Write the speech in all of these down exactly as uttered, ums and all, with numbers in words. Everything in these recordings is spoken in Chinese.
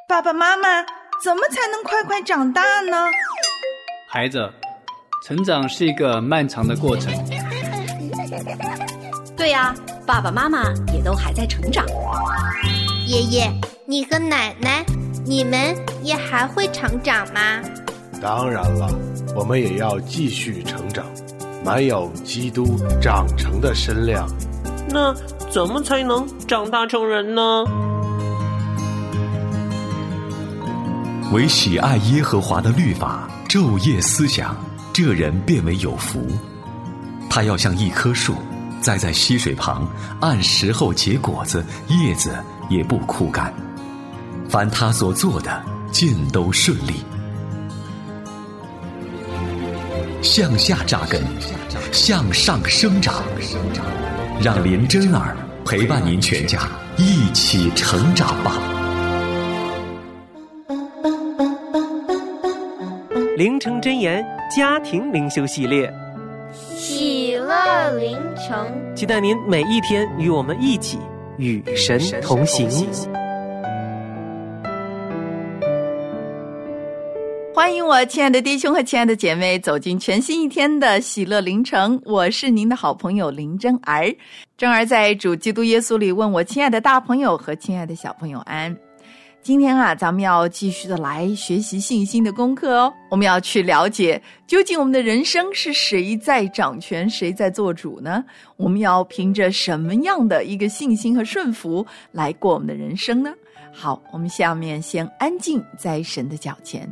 爸爸妈妈，怎么才能快快长大呢？ 孩子，成长是一个漫长的过程。 对呀，爸爸妈妈也都还在成长。 爷爷，你和奶奶，你们也还会成长吗？ 当然了，我们也要继续成长，满有基督长成的身量。 那怎么才能长大成人呢？ 唯喜爱耶和华的律法，昼夜思想，这人便为有福。他要像一棵树，栽在溪水旁，按时候结果子，叶子也不枯干。凡他所做的，尽都顺利。向下扎根，向上生长，让林真儿陪伴您全家一起成长吧。 灵城真言家庭灵修系列， 喜乐灵城， 期待您每一天与我们一起与神同行。 欢迎我亲爱的弟兄和亲爱的姐妹走进全新一天的喜乐灵城，我是您的好朋友林真儿。真儿在主基督耶稣里问我亲爱的大朋友和亲爱的小朋友安。今天啊，咱们要继续的来学习信心的功课哦。我们要去了解，究竟我们的人生是谁在掌权，谁在做主呢？我们要凭着什么样的一个信心和顺服来过我们的人生呢？好，我们下面先安静在神的脚前。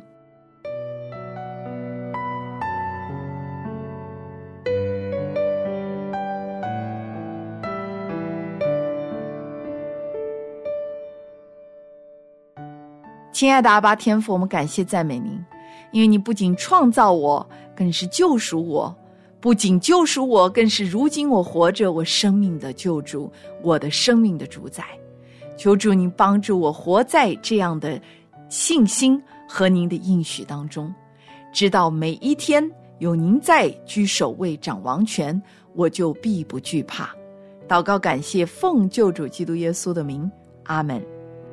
亲爱的阿爸天父，我们感谢赞美您，因为你不仅创造我，更是救赎我，不仅救赎我，更是如今我活着我生命的救主，我的生命的主宰。求主您帮助我活在这样的信心和您的应许当中，知道每一天有您在居首位掌王权，我就必不惧怕。祷告感谢奉救主基督耶稣的名，阿们。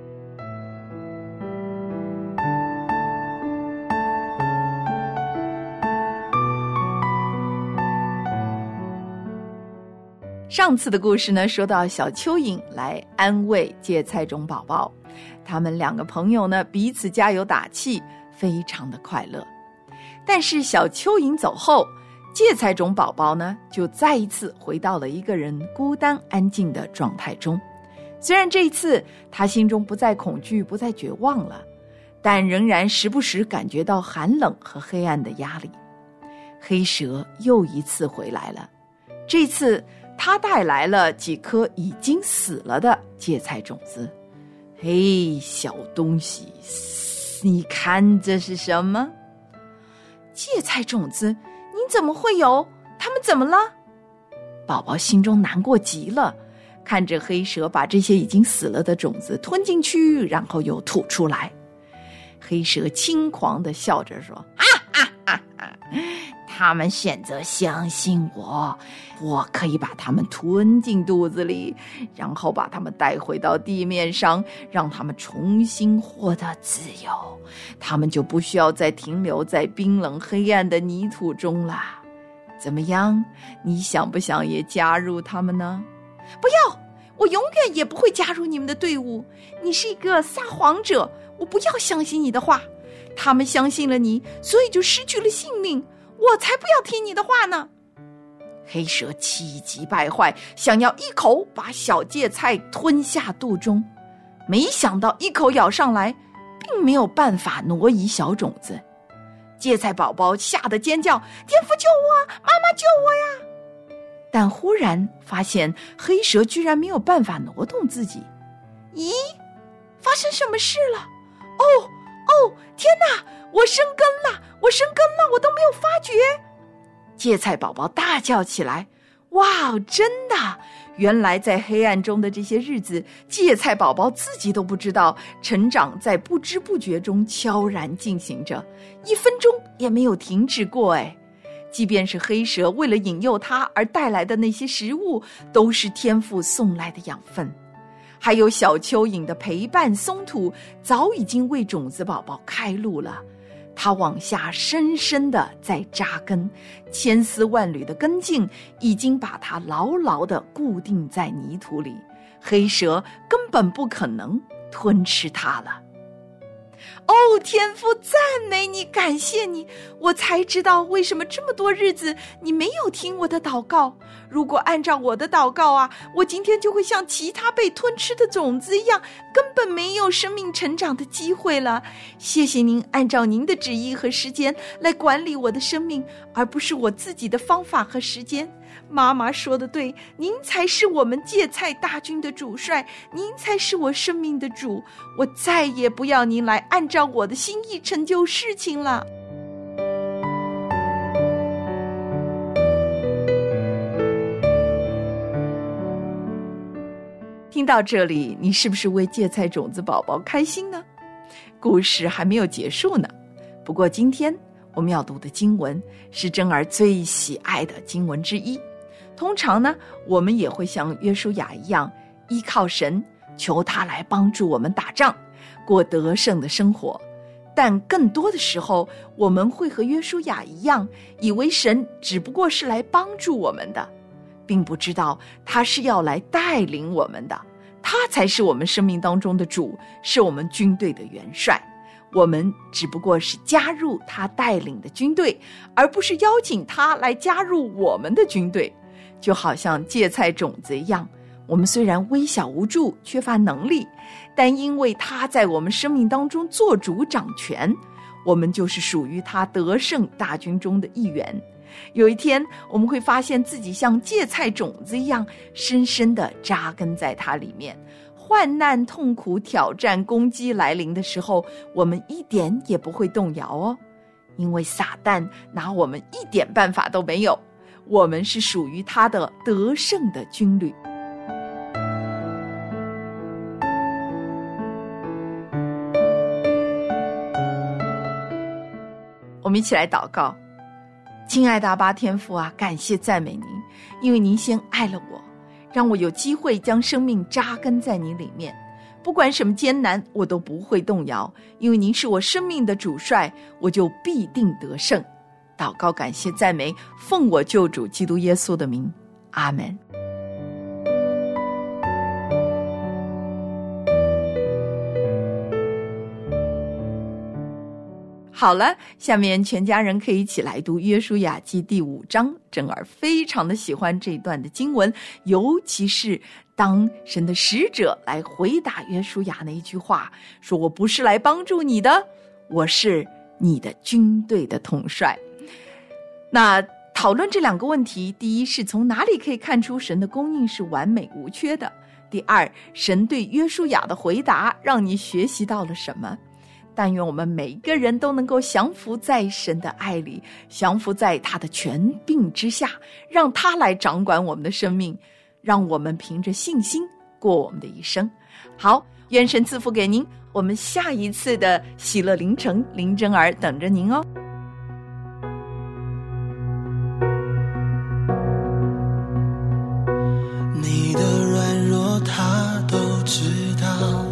上次的故事呢，说到小蚯蚓来安慰芥菜种宝宝，他们两个朋友呢彼此加油打气，非常的快乐。但是小蚯蚓走后，芥菜种宝宝呢就再一次回到了一个人孤单安静的状态中。虽然这一次他心中不再恐惧，不再绝望了，但仍然时不时感觉到寒冷和黑暗的压力。黑蛇又一次回来了，这次他带来了几颗已经死了的芥菜种子。嘿，小东西，你看这是什么？芥菜种子，你怎么会有？他们怎么了？宝宝心中难过极了，看着黑蛇把这些已经死了的种子吞进去，然后又吐出来。黑蛇轻狂地笑着说：啊啊啊啊！他们选择相信我，我可以把他们吞进肚子里，然后把他们带回到地面上，让他们重新获得自由，他们就不需要再停留在冰冷黑暗的泥土中了。怎么样，你想不想也加入他们呢？不要，我永远也不会加入你们的队伍，你是一个撒谎者，我不要相信你的话。他们相信了你，所以就失去了性命，我才不要听你的话呢。黑蛇气急败坏，想要一口把小芥菜吞下肚中，没想到一口咬上来，并没有办法挪移小种子。芥菜宝宝吓得尖叫：天父救我，妈妈救我呀！但忽然发现黑蛇居然没有办法挪动自己。咦，发生什么事了？哦哦，天哪，我生根了，我生根了，我都没有发觉。芥菜宝宝大叫起来：哇，真的！原来在黑暗中的这些日子，芥菜宝宝自己都不知道，成长在不知不觉中悄然进行着，一分钟也没有停止过。哎，即便是黑蛇为了引诱它而带来的那些食物，都是天父送来的养分。 还有小蚯蚓的陪伴松土早已经为种子宝宝开路了，它往下深深地在扎根，千丝万缕的根茎已经把它牢牢地固定在泥土里，黑蛇根本不可能吞吃它了。哦，天父，赞美你，感谢你，我才知道为什么这么多日子你没有听我的祷告。如果按照我的祷告啊，我今天就会像其他被吞吃的种子一样，根本没有生命成长的机会了。谢谢您按照您的旨意和时间来管理我的生命，而不是我自己的方法和时间。妈妈说的对，您才是我们芥菜大军的主帅，您才是我生命的主，我再也不要您来按照我的心意成就事情了。听到这里，你是不是为芥菜种子宝宝开心呢？故事还没有结束呢。不过今天我们要读的经文是珍儿最喜爱的经文之一。通常呢，我们也会像约书亚一样，依靠神，求他来帮助我们打仗，过得胜的生活。但更多的时候，我们会和约书亚一样，以为神只不过是来帮助我们的，并不知道他是要来带领我们的。他才是我们生命当中的主，是我们军队的元帅。我们只不过是加入他带领的军队，而不是邀请他来加入我们的军队。就好像芥菜种子一样，我们虽然微小无助，缺乏能力，但因为他在我们生命当中做主掌权，我们就是属于他得胜大军中的一员。有一天，我们会发现自己像芥菜种子一样，深深地扎根在它里面。患难、痛苦、挑战、攻击来临的时候，我们一点也不会动摇哦，因为撒旦拿我们一点办法都没有。我们是属于他的得胜的军旅。我们一起来祷告。亲爱的阿爸天父啊，感谢赞美您，因为您先爱了我，让我有机会将生命扎根在你里面。不管什么艰难，我都不会动摇，因为您是我生命的主帅，我就必定得胜。祷告感谢赞美，奉我救主基督耶稣的名，阿们。好了，下面全家人可以一起来读约书亚记第五章。珍儿非常的喜欢这段的经文，尤其是当神的使者来回答约书亚那一句话，说我不是来帮助你的，我是你的军队的统帅。那讨论这两个问题，第一是从哪里可以看出神的供应是完美无缺的？第二，神对约书亚的回答让你学习到了什么？但愿我们每一个人都能够降服在神的爱里，降服在他的权柄之下，让他来掌管我们的生命，让我们凭着信心过我们的一生。好，愿神赐福给您，我们下一次的喜乐凌晨，林珍儿等着您哦。 你的软弱他都知道，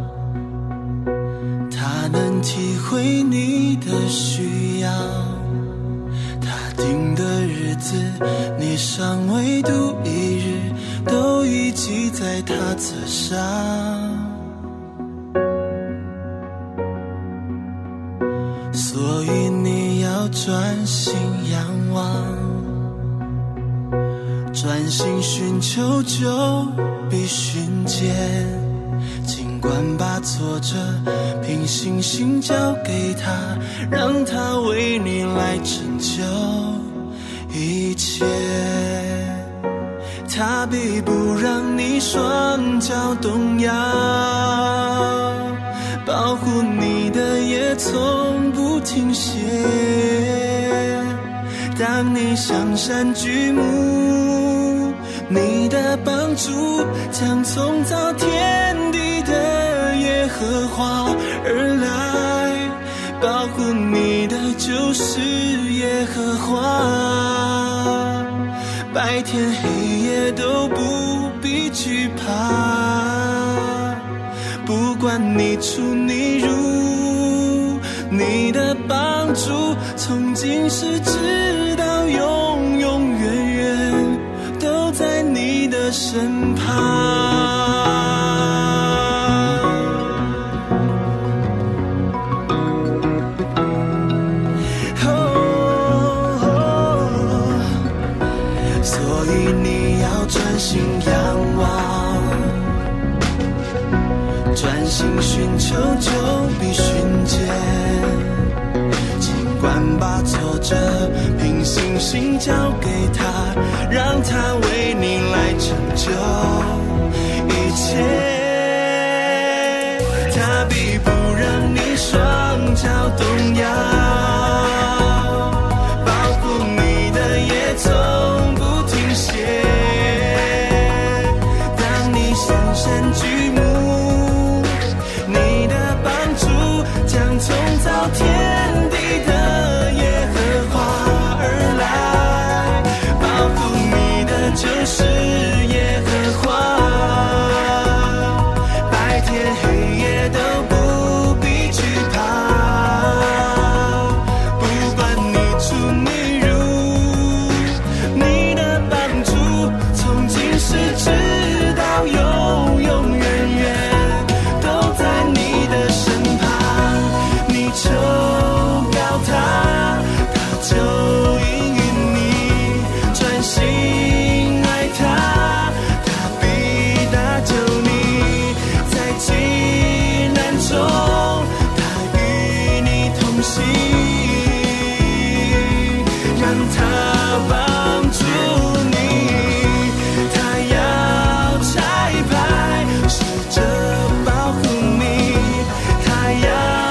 他能体会你的需要，他定的日子你尚未度一日，都已记在他册上。所以你要专心仰望，专心寻求就必寻见，尽管把挫折凭信心交给他，让他为你来拯救一切。他必不让你双脚动摇，保护你的也从不停歇。当你向山举目，你的帮助将从造天地的耶和华而来，保护你的就是耶和华， 白天黑夜都不必惧怕。不管你出你入，你的帮助从今世直到永永远远都在你的身旁。专心寻求就必寻见，尽管把挫折凭信心交给他，让他为你来成就一切。他必不让你双脚动摇，保护你的也从不停歇。当你闪闪举目，从造天地的耶和华而来，保护你的就是耶和华，白天黑夜都不必惧怕。不管你出你入，你的帮助从今世直到永永远远都在你的身旁。求告他，他就应允你，专心爱他，他必搭救你，在急难中他与你同行，让他帮助你，他要差派使者保护你，他要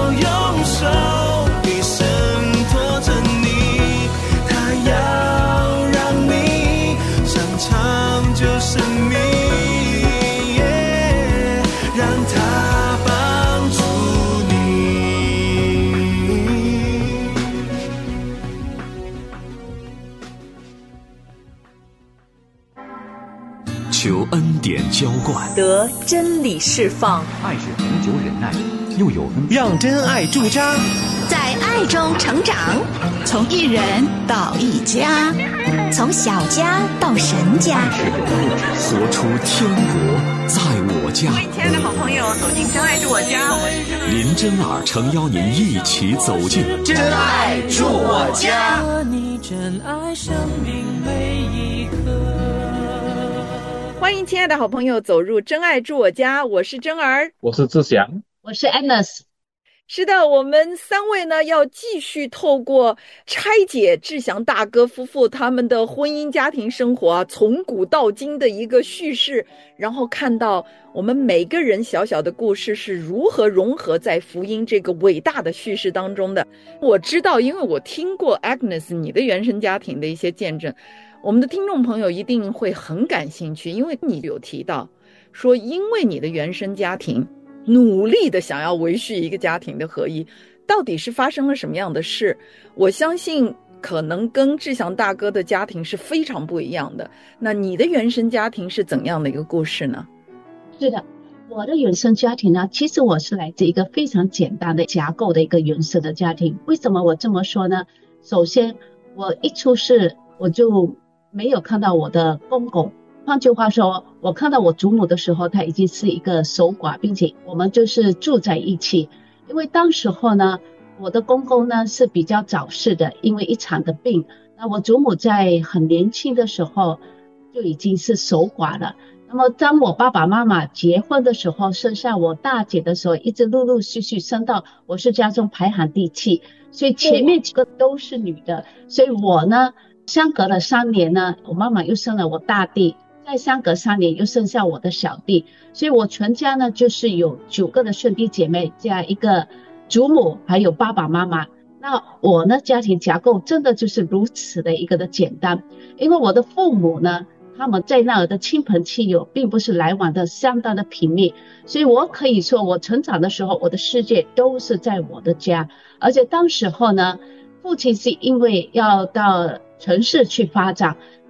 求恩典浇灌， 得真理释放。 爱是恒久忍耐，又有恩， 让真爱驻扎， 在爱中成长， 从一人到一家， 从小家到神家， 活出天国在我家。 欢迎亲爱的好朋友走进真爱住我家，我是真爱。 林真儿诚邀您一起走进真爱住我家。 你真爱生命每一刻。 欢迎亲爱的好朋友走入真爱住我家，我是真儿， 我是志祥， 我是 Agnes。 是的，我们三位呢要继续透过拆解志祥大哥夫妇他们的婚姻家庭生活啊，从古到今的一个叙事，然后看到我们每个人小小的故事是如何融合在福音这个伟大的叙事当中的。我知道，因为我听过 Agnes 你的原生家庭的一些见证，我们的听众朋友一定会很感兴趣，因为你有提到说，因为你的原生家庭努力的想要维续一个家庭的合一，到底是发生了什么样的事？我相信可能跟志祥大哥的家庭是非常不一样的。那你的原生家庭是怎样的一个故事呢？ 是的，我的原生家庭呢，其实我是来自一个非常简单的架构的一个原生的家庭。为什么我这么说呢？首先，我一出世我就没有看到我的公公。换句话说，我看到我祖母的时候，她已经是一个守寡，并且我们就是住在一起。因为当时候呢，我的公公呢是比较早逝的，因为一场的病。那我祖母在很年轻的时候就已经是守寡了。那么当我爸爸妈妈结婚的时候，生下我大姐的时候，一直陆陆续续生到我是家中排行第七，所以前面几个都是女的。所以我呢，相隔了三年呢，我妈妈又生了我大弟，再相隔三年又生下我的小弟，所以我全家呢就是有九个的兄弟姐妹加一个祖母还有爸爸妈妈。那我呢家庭架构真的就是如此的一个的简单，因为我的父母呢他们在那儿的亲朋戚友并不是来往的相当的频密，所以我可以说我成长的时候我的世界都是在我的家。而且当时候呢，父亲是因为要到城市去发展，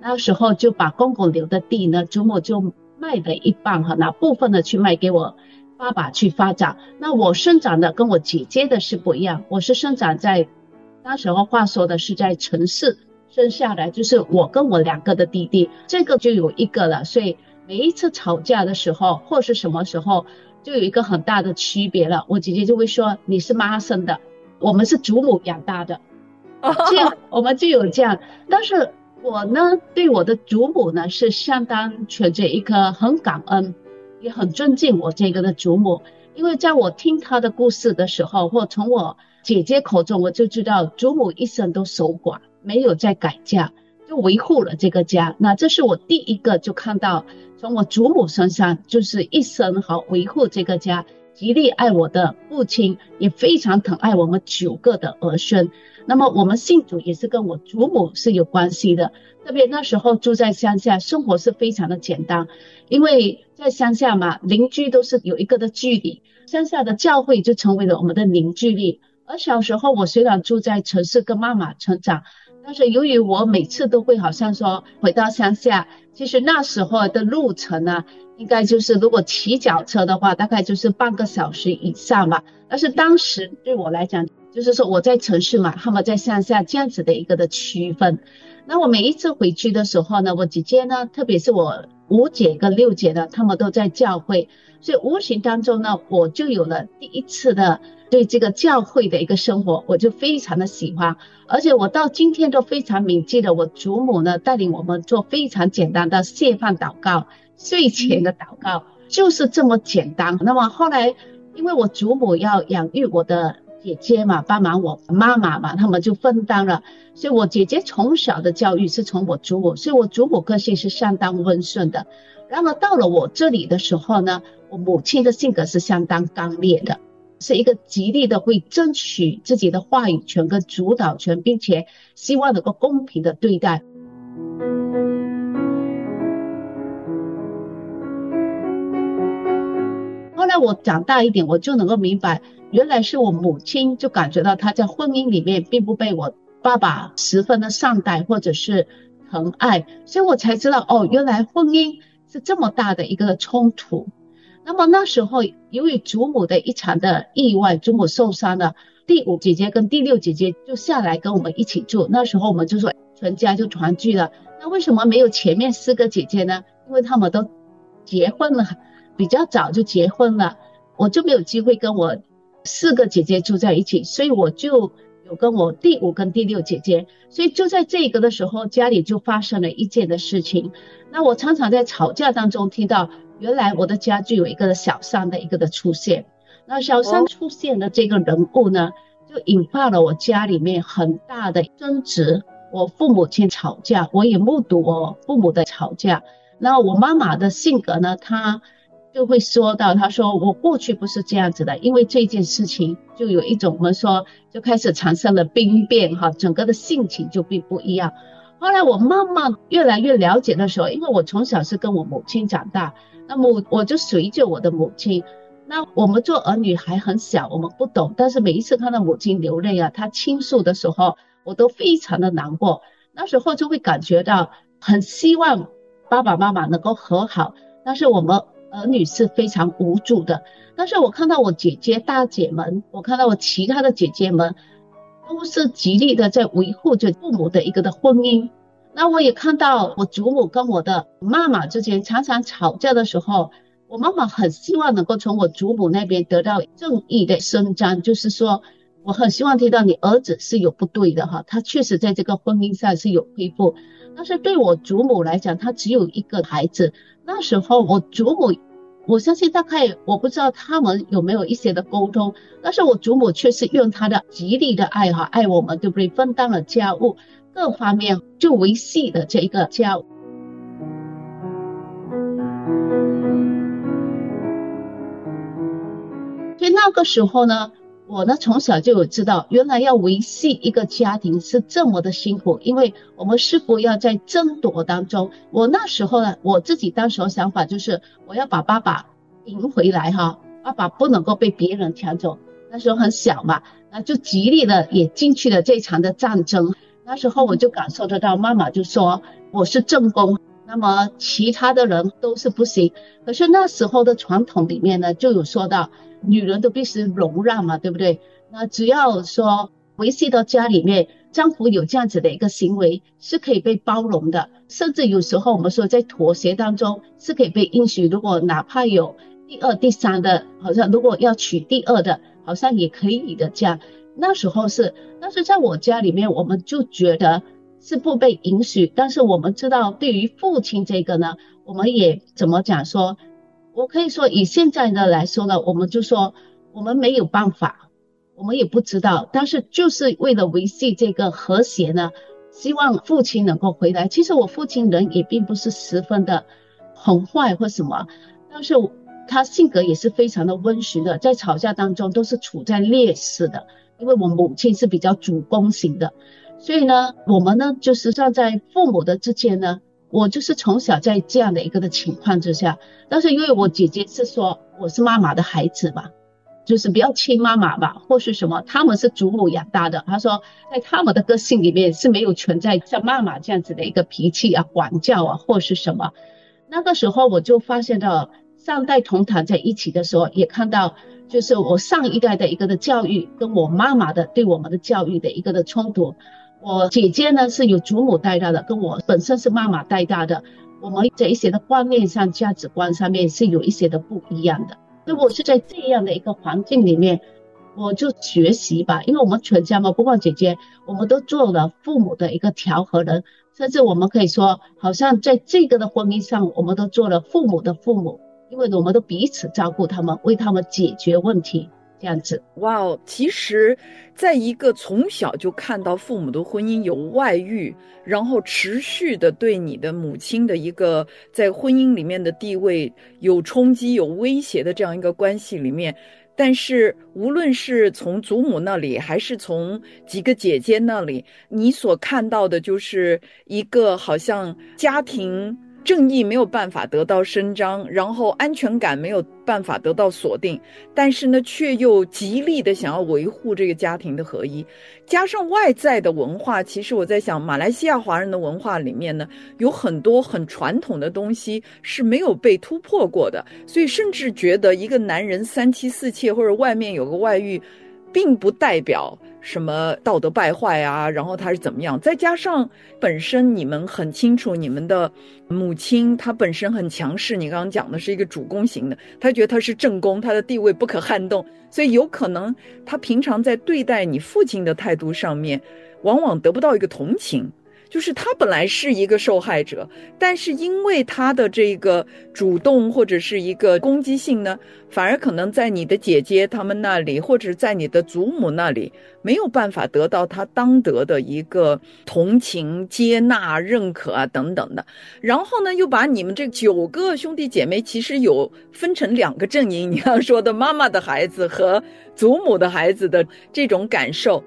那时候就把公公留的地呢，祖母就卖了一半哈，拿部分的去卖给我爸爸去发展。那我生长的跟我姐姐的是不一样，我是生长在那时候话说的是在城市生下来，就是我跟我两个的弟弟，这个就有一个了，所以每一次吵架的时候或是什么时候就有一个很大的区别了。我姐姐就会说你是妈生的，我们是祖母养大的，这样我们就有这样。但是我呢对我的祖母呢是相当存着一颗很感恩也很尊敬我这个的祖母，因为在我听她的故事的时候，或从我姐姐口中我就知道祖母一生都守寡，没有再改嫁，就维护了这个家。那这是我第一个就看到从我祖母身上就是一生好维护这个家，极力爱我的父亲，也非常疼爱我们九个的儿孙。那么我们信主也是跟我祖母是有关系的，特别那时候住在乡下，生活是非常的简单，因为在乡下嘛，邻居都是有一个的距离，乡下的教会就成为了我们的凝聚力。而小时候我虽然住在城市跟妈妈成长，但是由于我每次都会好像说回到乡下，其实那时候的路程呢，应该就是如果骑脚车的话大概就是半个小时以上吧。但是当时对我来讲就是说我在城市嘛，他们在乡下，这样子的一个的区分。那我每一次回去的时候呢，我姐姐呢，特别是我五姐跟六姐呢，他们都在教会，所以无形当中呢，我就有了第一次的对这个教会的一个生活，我就非常的喜欢。而且我到今天都非常铭记得我祖母呢带领我们做非常简单的谢饭祷告、睡前的祷告，就是这么简单。那么后来因为我祖母要养育我的姐姐嘛，帮忙我妈妈嘛，他们就分担了，所以我姐姐从小的教育是从我祖母，所以我祖母个性是相当温顺的。然而到了我这里的时候呢，我母亲的性格是相当刚烈的，是一个极力的会争取自己的话语权跟主导权，并且希望能够公平的对待。后来我长大一点，我就能够明白，原来是我母亲就感觉到她在婚姻里面并不被我爸爸十分的善待或者是疼爱，所以我才知道哦，原来婚姻是这么大的一个冲突。那么那时候由于祖母的一场的意外，祖母受伤了，第五姐姐跟第六姐姐就下来跟我们一起住，那时候我们就说全家就团聚了。那为什么没有前面四个姐姐呢？因为她们都结婚了，比较早就结婚了，我就没有机会跟我四个姐姐住在一起，所以我就有跟我第五跟第六姐姐。所以就在这个的时候，家里就发生了一件的事情。那我常常在吵架当中听到，原来我的家就有一个小三的一个的出现。那小三出现的这个人物呢，就引发了我家里面很大的争执。我父母亲吵架，我也目睹我父母的吵架。那我妈妈的性格呢，她就会说到，她说我过去不是这样子的，因为这件事情就有一种我们说就开始产生了兵变哈，整个的性情就并不一样。后来我慢慢越来越了解的时候，因为我从小是跟我母亲长大，那么我就随着我的母亲。那我们做儿女还很小，我们不懂，但是每一次看到母亲流泪啊，她倾诉的时候，我都非常的难过。那时候就会感觉到很希望爸爸妈妈能够和好，但是我们儿女是非常无助的。但是我看到我姐姐大姐们，我看到我其他的姐姐们都是极力的在维护着父母的一个的婚姻。那我也看到我祖母跟我的妈妈之间常常吵架的时候，我妈妈很希望能够从我祖母那边得到正义的伸张，就是说我很希望听到你儿子是有不对的哈，他确实在这个婚姻上是有恢复。但是对我祖母来讲，她只有一个孩子，那时候我祖母，我相信大概我不知道他们有没有一些的沟通，但是我祖母却是用她的极力的爱哈，爱我们，对不对？分担了家务各方面，就维系了这一个家务。所以那个时候呢，我呢从小就有知道，原来要维系一个家庭是这么的辛苦，因为我们是否要在争夺当中。我那时候呢，我自己当时的想法就是我要把爸爸赢回来哈，爸爸不能够被别人抢走。那时候很小嘛，那就极力的也进去了这场的战争。 那时候我就感受得到，妈妈就说我是正宫，那么其他的人都是不行。可是那时候的传统里面呢，就有说到女人都必须容让嘛，对不对？那只要说维系到家里面，丈夫有这样子的一个行为是可以被包容的，甚至有时候我们说在妥协当中是可以被允许，如果哪怕有第二第三的，好像如果要娶第二的，好像也可以的这样。那时候是，但是在我家里面我们就觉得是不被允许。但是我们知道对于父亲这个呢，我们也怎么讲说，我可以说以现在的来说呢，我们就说我们没有办法，我们也不知道，但是就是为了维系这个和谐呢，希望父亲能够回来。其实我父亲人也并不是十分的很坏或什么，但是他性格也是非常的温驯的，在吵架当中都是处在劣势的，因为我母亲是比较主攻型的，所以呢我们呢就是站在父母的之间呢，我就是从小在这样的一个的情况之下。但是因为我姐姐是说我是妈妈的孩子嘛，就是不要亲妈妈吧或是什么，他们是祖母养大的，他说在他们的个性里面是没有存在像妈妈这样子的一个脾气啊管教啊或是什么。那个时候我就发现到上代同堂在一起的时候，也看到就是我上一代的一个的教育跟我妈妈的对我们的教育的一个的冲突。我姐姐呢是有祖母带大的，跟我本身是妈妈带大的，我们在一些的观念上价值观上面是有一些的不一样的。所以我是在这样的一个环境里面我就学习吧，因为我们全家嘛，不光姐姐，我们都做了父母的一个调和人，甚至我们可以说好像在这个的婚姻上我们都做了父母的父母，因为我们都彼此照顾他们，为他们解决问题这样子。 哇哦，其实在一个从小就看到父母的婚姻有外遇，然后持续的对你的母亲的一个在婚姻里面的地位有冲击有威胁的这样一个关系里面，但是无论是从祖母那里还是从几个姐姐那里，你所看到的就是一个好像家庭正义没有办法得到伸张，然后安全感没有办法得到锁定，但是呢却又极力的想要维护这个家庭的合一。加上外在的文化，其实我在想马来西亚华人的文化里面呢，有很多很传统的东西是没有被突破过的，所以甚至觉得一个男人三妻四妾或者外面有个外遇并不代表什么道德败坏啊，然后他是怎么样。再加上本身你们很清楚，你们的母亲她本身很强势，你刚刚讲的是一个主攻型的，她觉得她是正宫，她的地位不可撼动，所以有可能她平常在对待你父亲的态度上面往往得不到一个同情，就是他本来是一个受害者，但是因为他的这个主动或者是一个攻击性呢，反而可能在你的姐姐他们那里或者在你的祖母那里没有办法得到他当得的一个同情接纳认可啊等等的。然后呢又把你们这九个兄弟姐妹其实有分成两个阵营，你刚刚说的妈妈的孩子和祖母的孩子的这种感受。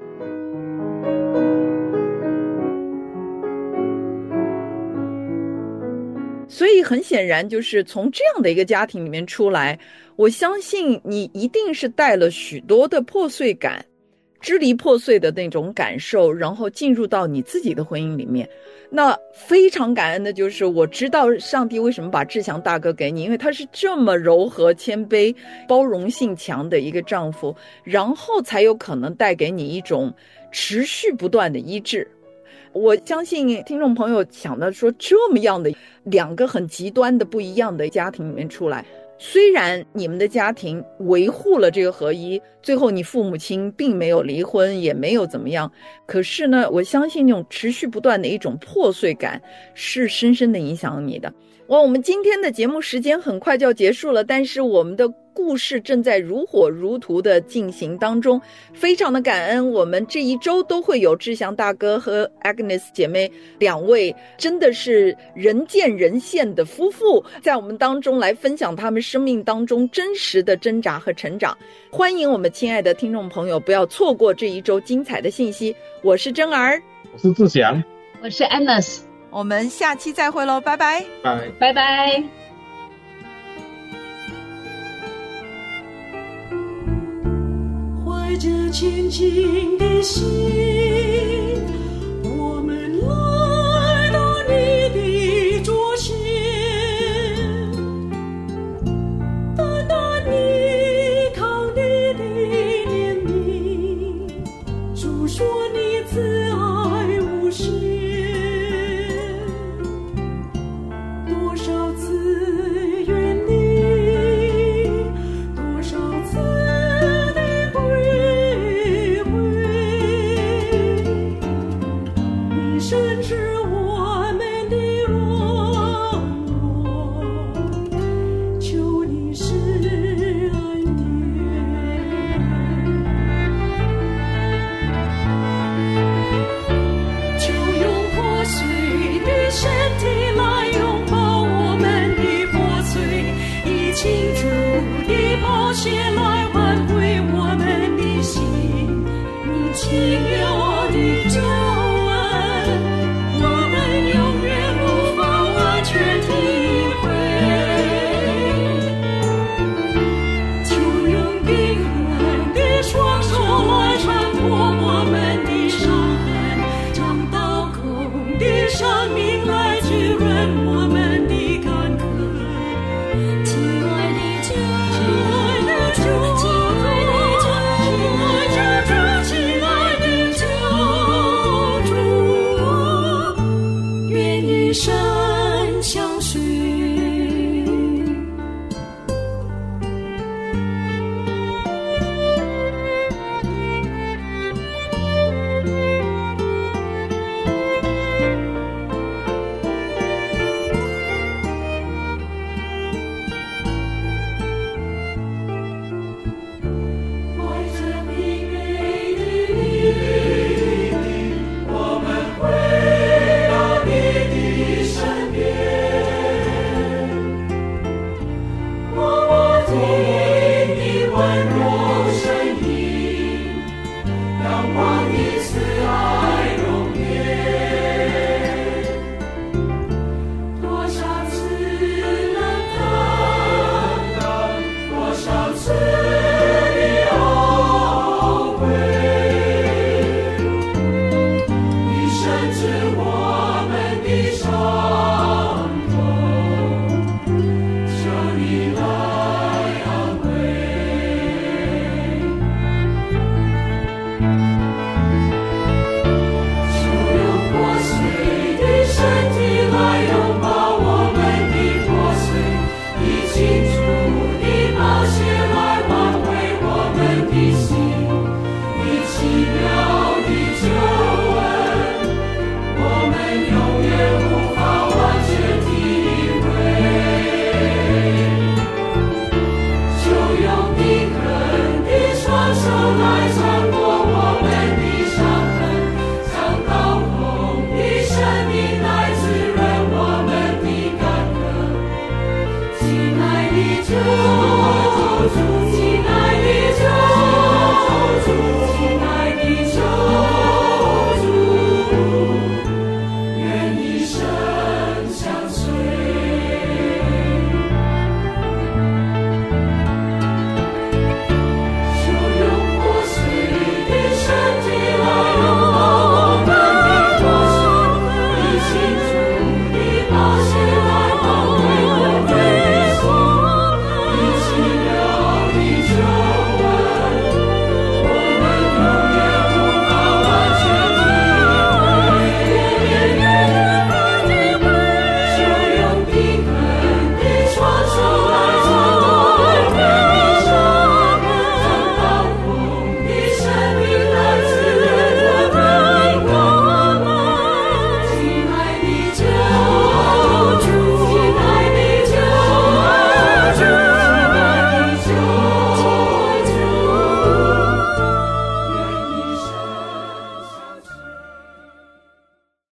所以很显然就是从这样的一个家庭里面出来，我相信你一定是带了许多的破碎感，支离破碎的那种感受，然后进入到你自己的婚姻里面。那非常感恩的就是我知道上帝为什么把志强大哥给你，因为他是这么柔和谦卑包容性强的一个丈夫，然后才有可能带给你一种持续不断的医治。我相信听众朋友想到说这么样的两个很极端的不一样的家庭里面出来，虽然你们的家庭维护了这个合一，最后你父母亲并没有离婚也没有怎么样，可是呢我相信那种持续不断的一种破碎感是深深的影响你的。哇，我们今天的节目时间很快就要结束了，但是我们的故事正在如火如荼的进行当中，非常的感恩我们这一周都会有志祥大哥和 Agnes 姐妹两位真的是人见人羡的夫妇，在我们当中来分享他们生命当中真实的挣扎和成长。欢迎我们亲爱的听众朋友不要错过这一周精彩的信息。我是珍儿， 我是志祥， 我是 Agnes， 我们下期再会咯，拜拜拜拜拜。 怀着虔敬的心，我我不